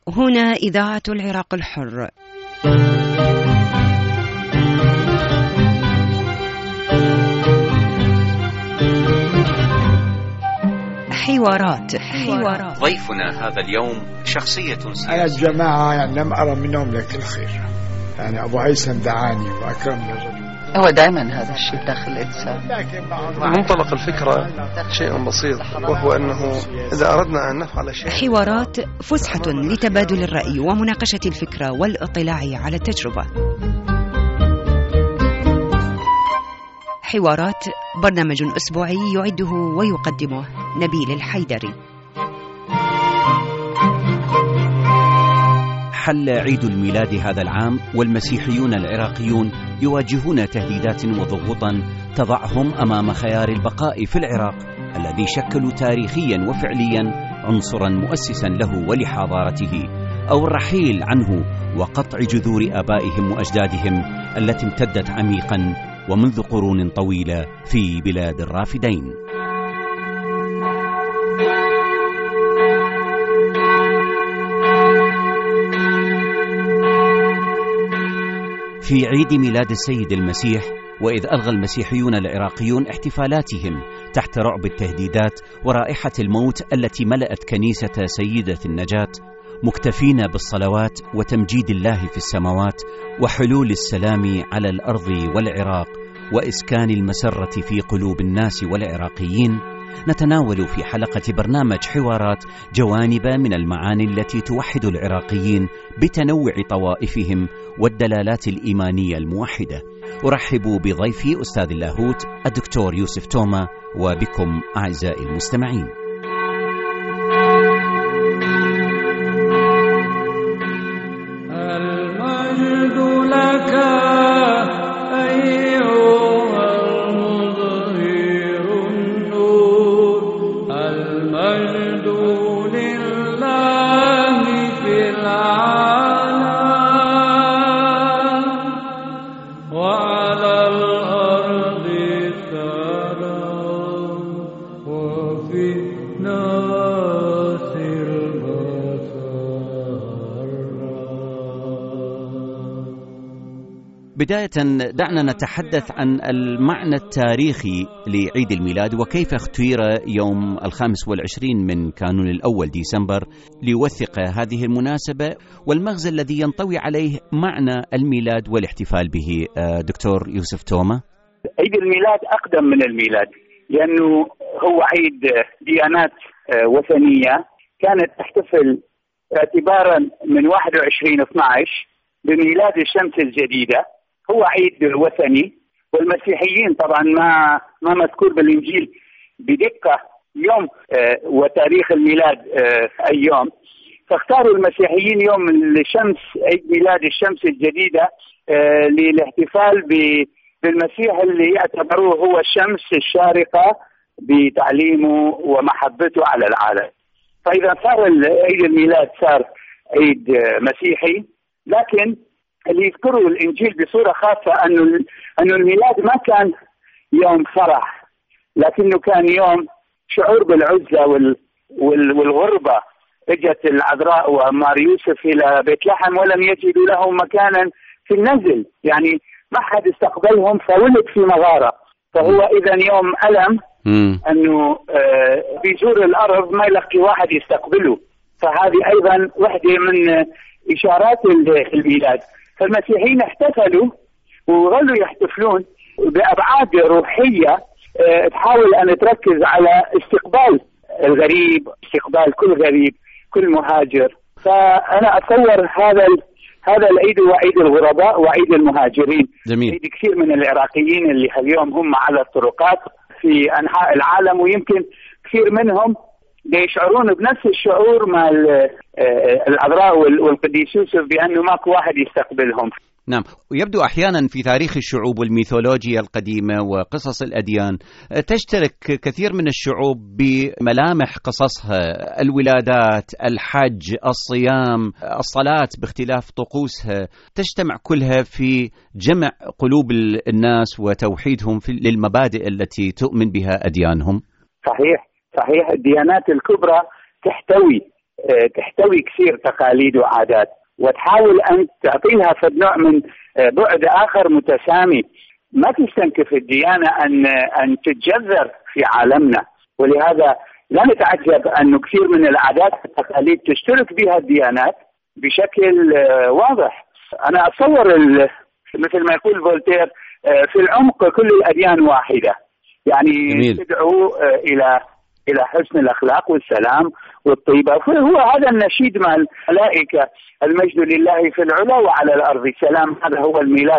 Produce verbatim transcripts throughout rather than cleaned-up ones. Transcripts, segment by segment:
هنا إذاعة العراق الحر. حوارات. حوارات ضيفنا هذا اليوم شخصية سياسية. أنا الجماعة يعني لم أرى منهم لك الخير، يعني أبو هيثم دعاني وأكرمني الرجل. هو دائما هذا الشيء داخل الإنسان. منطلق الفكرة شيء بسيط، وهو أنه إذا أردنا أن نفعل شيء. حوارات فسحة لتبادل الرأي ومناقشة الفكرة والاطلاع على التجربة. حوارات برنامج أسبوعي يعده ويقدمه نبيل الحيدري. حل عيد الميلاد هذا العام، والمسيحيون العراقيون يواجهون تهديدات وضغوطا تضعهم أمام خيار البقاء في العراق الذي شكلوا تاريخيا وفعليا عنصرا مؤسسا له ولحضارته، أو الرحيل عنه وقطع جذور آبائهم وأجدادهم التي امتدت عميقا ومنذ قرون طويلة في بلاد الرافدين. في عيد ميلاد السيد المسيح، وإذ ألغى المسيحيون العراقيون احتفالاتهم تحت رعب التهديدات ورائحة الموت التي ملأت كنيسة سيدة النجاة، مكتفين بالصلوات وتمجيد الله في السماوات وحلول السلام على الأرض والعراق وإسكان المسرة في قلوب الناس والعراقيين، نتناول في حلقة برنامج حوارات جوانب من المعاني التي توحد العراقيين بتنوع طوائفهم والدلالات الإيمانية الموحدة. أرحب بضيفي أستاذ اللاهوت الدكتور يوسف توما، وبكم أعزائي المستمعين. المجد لك بداية دعنا نتحدث عن المعنى التاريخي لعيد الميلاد، وكيف اختير يوم الخامس والعشرين من كانون الأول ديسمبر ليوثق هذه المناسبة، والمغزى الذي ينطوي عليه معنى الميلاد والاحتفال به. دكتور يوسف توما. عيد الميلاد أقدم من الميلاد، لأنه هو عيد ديانات وثنية كانت تحتفل اعتبارا من واحد وعشرين اثنا عشر بميلاد الشمس الجديدة. هو عيد وثني، والمسيحيين طبعا ما ما مذكور بالإنجيل بدقة يوم آه وتاريخ الميلاد آه أي يوم، فاختاروا المسيحيين يوم الشمس، عيد ميلاد الشمس الجديدة آه للاحتفال بالمسيح اللي يعتبروه هو الشمس الشارقة بتعليمه ومحبته على العالم. فإذا صار عيد الميلاد صار عيد آه مسيحي، لكن اللي يذكروا الإنجيل بصورة خاصة أنه أنه الميلاد ما كان يوم فرح، لكنه كان يوم شعور بالعزة وال والغربة. اجت العذراء ومار يوسف إلى بيت لحم ولم يجدوا لهم مكانا في النزل، يعني ما حد استقبلهم فولد في مغارة. فهو إذا يوم ألم أنه بيزور الأرض ما يلاقي واحد يستقبله، فهذه أيضا واحدة من إشارات الميلاد. فالمسيحيين احتفلوا وظلوا يحتفلون بأبعاد روحية تحاول أن تركز على استقبال الغريب، استقبال كل غريب، كل مهاجر. فأنا أتصور هذا هذا العيد هو عيد الغرباء وعيد المهاجرين. جميل. عيد كثير من العراقيين اللي اليوم هم على الطرقات في أنحاء العالم، ويمكن كثير منهم يشعرون بنفس الشعور مع العذراء والقديس يوسف بأنه ماكو واحد يستقبلهم. نعم، ويبدو أحيانا في تاريخ الشعوب والميثولوجيا القديمة وقصص الأديان تشترك كثير من الشعوب بملامح قصصها، الولادات، الحج، الصيام، الصلاة باختلاف طقوسها، تجتمع كلها في جمع قلوب الناس وتوحيدهم للمبادئ التي تؤمن بها أديانهم. صحيح صحيح. الديانات الكبرى تحتوي تحتوي كثير تقاليد وعادات، وتحاول أن تعطيها في نوع من بعد آخر متسامي. ما تستنكف الديانة أن أن تتجذر في عالمنا، ولهذا لا نتعجب أن كثير من العادات والتقاليد تشترك بها الديانات بشكل واضح. أنا أتصور مثل ما يقول فولتير في العمق كل الأديان واحدة، يعني جميل. تدعو إلى إلى حسن الأخلاق والسلام والطيبة. هو هذا النشيد مع الملائكة، المجد لله في العلا وعلى الأرض السلام. هذا هو الميلاد،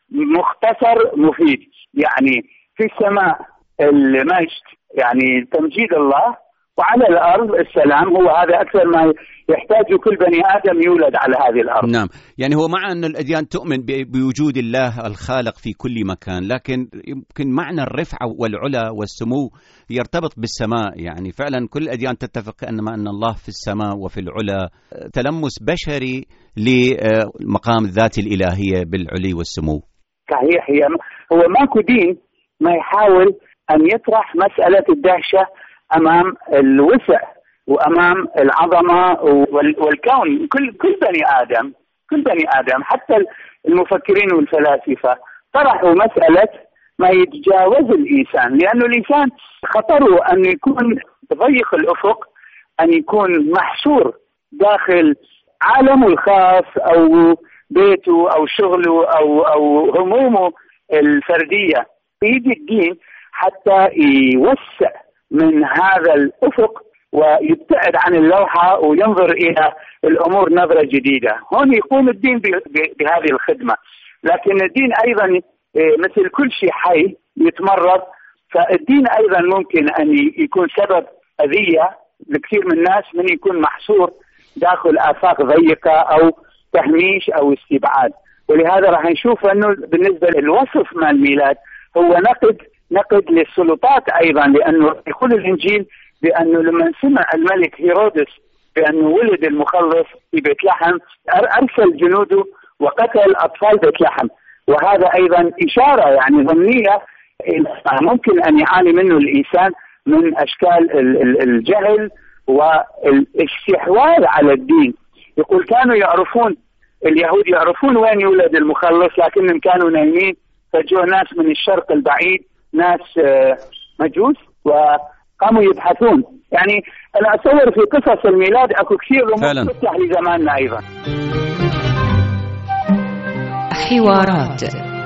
مختصر مفيد. يعني في السماء المجد يعني تمجيد الله، وعلى الأرض السلام. هو هذا أكثر ما يحتاج كل بني آدم يولد على هذه الأرض. نعم، يعني هو مع أن الأديان تؤمن بوجود الله الخالق في كل مكان، لكن يمكن معنى الرفعة والعلا والسمو يرتبط بالسماء. يعني فعلا كل الأديان تتفق أن ما أن الله في السماء وفي العلا، تلمس بشري لمقام الذات الإلهية بالعلي والسمو. صحيح. هي هو ماكو دين ما يحاول أن يطرح مسألة الدهشة أمام الوسع وأمام العظمة والكون. كل كل بني آدم كل بني آدم حتى المفكرين والفلاسفة طرحوا مسألة ما يتجاوز الإنسان، لأنه الإنسان خطره أن يكون ضيق الأفق، أن يكون محصور داخل عالمه الخاص أو بيته أو شغله أو أو همومه الفردية. يجي الدين حتى يوسع من هذا الأفق ويبتعد عن اللوحة وينظر إلى الأمور نظرة جديدة. هون يقوم الدين بهذه الخدمة. لكن الدين أيضا مثل كل شيء حي يتمرض، فالدين أيضا ممكن أن يكون سبب أذية لكثير من الناس من يكون محصور داخل آفاق ضيقة أو تهميش أو استبعاد. ولهذا راح نشوف أنه بالنسبة للوصف مع الميلاد هو نقد نقد للسلطات أيضا، لأنه يقول الإنجيل بأنه لما سمع الملك هيرودس بأنه ولد المخلص في بيت لحم أرسل جنوده وقتل أطفال بيت لحم. وهذا أيضا إشارة يعني ضمنية ممكن أن يعاني منه الإنسان من أشكال الجهل والاستحواذ على الدين. يقول كانوا يعرفون اليهود يعرفون وين يولد المخلص، لكنهم كانوا نايمين، فجوا ناس من الشرق البعيد، ناس مجوس، وقاموا يبحثون. يعني أنا أتصور في قصص الميلاد أكو كثير رموز تفتح لزماننا أيضا. حوارات.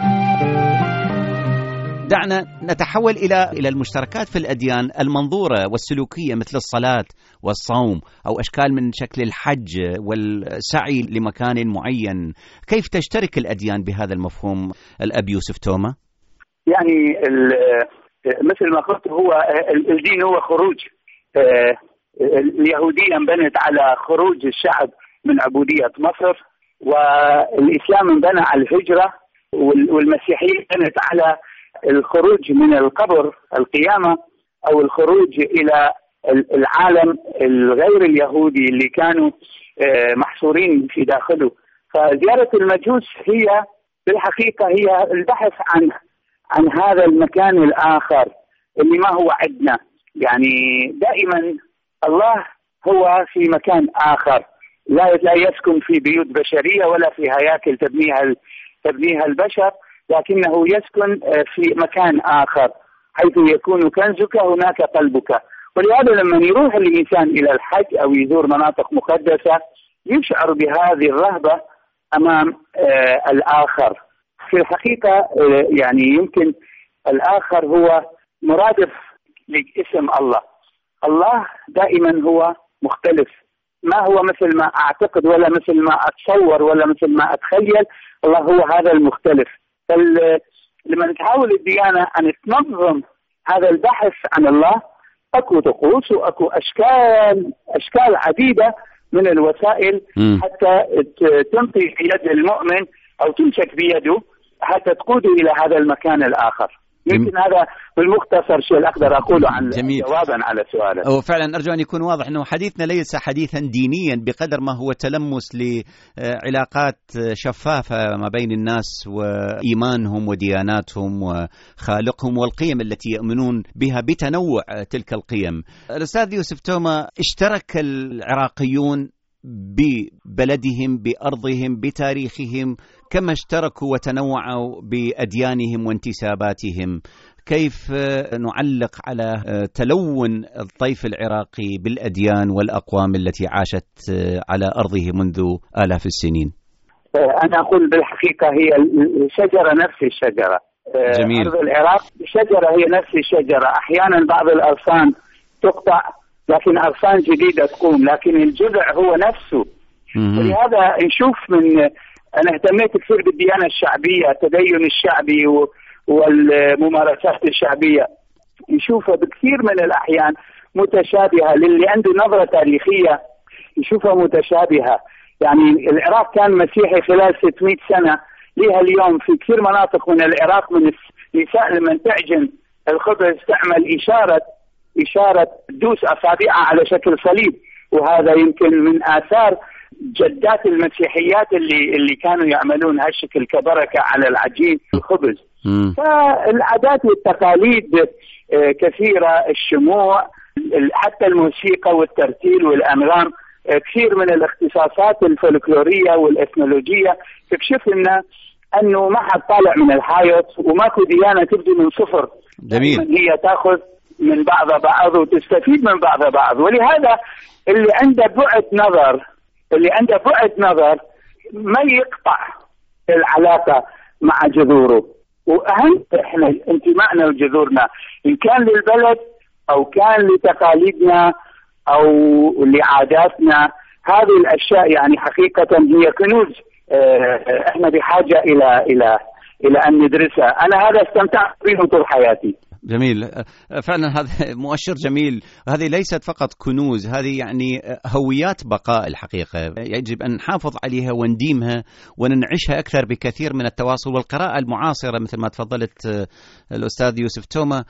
دعنا نتحول إلى إلى المشتركات في الأديان المنظورة والسلوكية مثل الصلاة والصوم أو أشكال من شكل الحج والسعي لمكان معين. كيف تشترك الأديان بهذا المفهوم الأب يوسف توما؟ يعني مثل ما قلت هو الدين هو خروج. اليهودية انبنت على خروج الشعب من عبودية مصر، والإسلام انبنى على الهجرة، والمسيحية بنت على الخروج من القبر، القيامة، أو الخروج إلى العالم الغير اليهودي اللي كانوا محصورين في داخله. فزيارة المجوس هي بالحقيقة هي البحث عن عن هذا المكان الآخر اللي ما هو عندنا. يعني دائما الله هو في مكان آخر، لا لا يسكن في بيوت بشرية ولا في هياكل تبنيها تبنيها البشر، لكنه يسكن في مكان آخر حيث يكون كنزك هناك قلبك. ولهذا لما يروح الإنسان إلى الحج أو يزور مناطق مقدسة يشعر بهذه الرهبة أمام آه الآخر. في الحقيقة آه يعني يمكن الآخر هو مرادف لاسم الله. الله دائما هو مختلف، ما هو مثل ما أعتقد ولا مثل ما أتصور ولا مثل ما أتخيل. الله هو هذا المختلف. فلما تحاول الديانة أن تنظم هذا البحث عن الله، أكو طقوس وأكو أشكال أشكال عديدة من الوسائل م. حتى تنطي في يد المؤمن أو تمسك بيده حتى تقوده إلى هذا المكان الآخر. يمكن هذا بالمختصر شيء أقدر أقوله عن جميل. جوابا على سؤالك. أو فعلا أرجو أن يكون واضح أنه حديثنا ليس حديثا دينيا بقدر ما هو تلمس لعلاقات شفافة ما بين الناس وإيمانهم ودياناتهم وخالقهم والقيم التي يؤمنون بها بتنوع تلك القيم. الأستاذ يوسف توما، اشترك العراقيون ببلدهم بأرضهم بتاريخهم كما اشتركوا وتنوعوا بأديانهم وانتساباتهم. كيف نعلق على تلون الطيف العراقي بالأديان والأقوام التي عاشت على أرضه منذ آلاف السنين؟ أنا أقول بالحقيقة هي الشجرة نفس الشجرة. جميل. أرض العراق الشجرة هي نفس الشجرة، أحيانا بعض الأغصان تقطع لكن أغصان جديدة تقوم، لكن الجذع هو نفسه. ولهذا نشوف من أنا اهتميت كثير بالديانة الشعبية، التدين الشعبي والممارسات الشعبية، نشوفها بكثير من الأحيان متشابهة. للي عنده نظرة تاريخية يشوفها متشابهة. يعني العراق كان مسيحي خلال ستمائة سنة، لها اليوم في كثير مناطق من العراق من النساء لما تعجن الخبز تعمل إشارة إشارة دوس أصابعها على شكل صليب، وهذا يمكن من آثار جدات المسيحيات اللي اللي كانوا يعملون هالشكل كبركة على العجين الخبز. فالعادات والتقاليد كثيرة، الشموع، حتى الموسيقى والترتيل والأنغام، كثير من الاختصاصات الفولكلورية والإثنولوجية تكشف لنا أنه ما حد طالع من الحائط وماكو ديانة تبدو من صفر. جميل. هي تأخذ من بعض بعض وتستفيد من بعض بعض. ولهذا اللي عنده بعد نظر اللي عنده بعد نظر ما يقطع العلاقة مع جذوره. وأهم إحنا انتمائنا لجذورنا إن كان للبلد أو كان لتقاليدنا أو لعاداتنا، هذه الأشياء يعني حقيقة هي كنوز إحنا بحاجة إلى إلى إلى أن ندرسها. أنا هذا استمتعت به طول حياتي. جميل، فعلا هذا مؤشر جميل. هذه ليست فقط كنوز، هذه يعني هويات بقاء الحقيقة، يجب أن نحافظ عليها ونديمها وننعشها أكثر بكثير من التواصل والقراءة المعاصرة مثل ما تفضلت الأستاذ يوسف توما.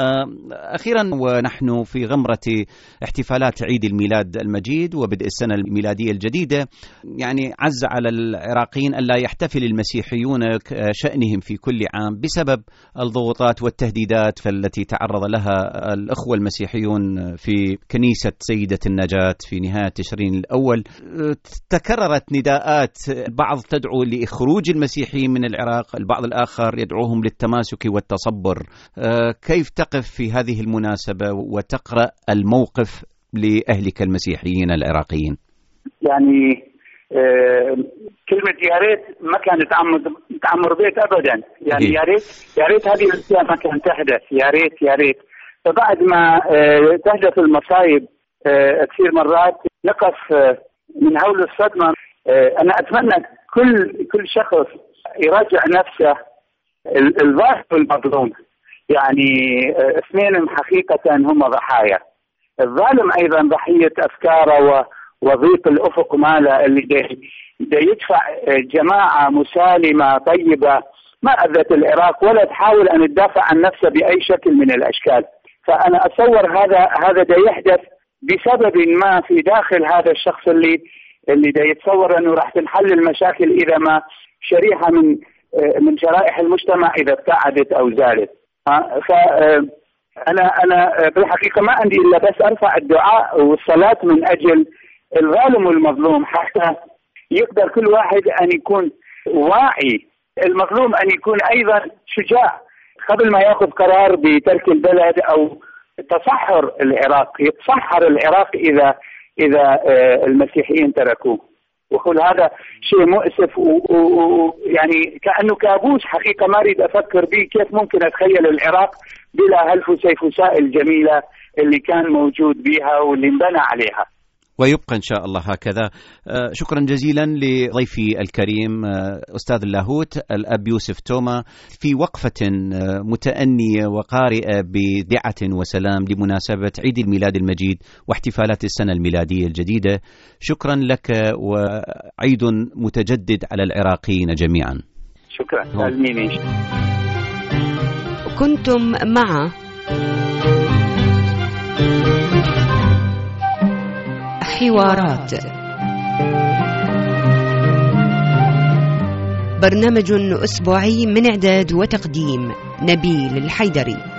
أخيرا ونحن في غمرة احتفالات عيد الميلاد المجيد وبدء السنة الميلادية الجديدة، يعني عز على العراقيين ألا يحتفل المسيحيون شأنهم في كل عام بسبب الضغوطات والتهديدات التي تعرض لها الأخوة المسيحيون في كنيسة سيدة النجاة في نهاية تشرين الأول. تكررت نداءات، البعض تدعو لإخروج المسيحيين من العراق، البعض الآخر يدعوهم للتماسك والتصبر. كيف تقف في هذه المناسبة وتقرأ الموقف لأهلك المسيحيين العراقيين؟ يعني آه كلمة يا ريت ما كانت تعمر بيت أبدا. يعني يا ريت يا ريت هذه الأشياء ما كانت تحدث. يا ريت يا ريت فبعد ما آه تحدث المصايب آه كثير مرات نقف آه من هول الصدمة. آه أنا أتمنى كل كل شخص يراجع نفسه، الظالم والمظلوم يعني آه اثنين حقيقة هم ضحايا. الظالم أيضا ضحية أفكاره و وضيق الأفق ماله اللي دا يدفع جماعة مسالمة طيبة ما أذت العراق ولا تحاول أن تدافع عن نفسها بأي شكل من الأشكال. فأنا أتصور هذا هذا دا يحدث بسبب ما في داخل هذا الشخص اللي اللي دا يتصور أنه راح تنحل المشاكل إذا ما شريحة من من شرائح المجتمع إذا ابتعدت أو زالت. فأنا أنا بالحقيقة ما عندي إلا بس أرفع الدعاء والصلاة من أجل الظالم والمظلوم، حتى يقدر كل واحد أن يكون واعي، المظلوم أن يكون أيضا شجاع قبل ما يأخذ قرار بترك البلد أو تصحر العراق. يتصحر العراق إذا إذا المسيحيين تركوه. وقل هذا شيء مؤسف ويعني كأنه كابوس حقيقة ما أريد أفكر به. كيف ممكن أتخيل العراق بلا هالفسيفساء الجميلة اللي كان موجود بها واللي انبنى عليها؟ ويبقى إن شاء الله هكذا. شكرا جزيلا لضيفي الكريم أستاذ اللاهوت الأب يوسف توما في وقفة متأنية وقارئة بدعة وسلام لمناسبة عيد الميلاد المجيد واحتفالات السنة الميلادية الجديدة. شكرا لك وعيد متجدد على العراقيين جميعا. شكرا. كنتم مع حوارات، برنامج أسبوعي من إعداد وتقديم نبيل الحيدري.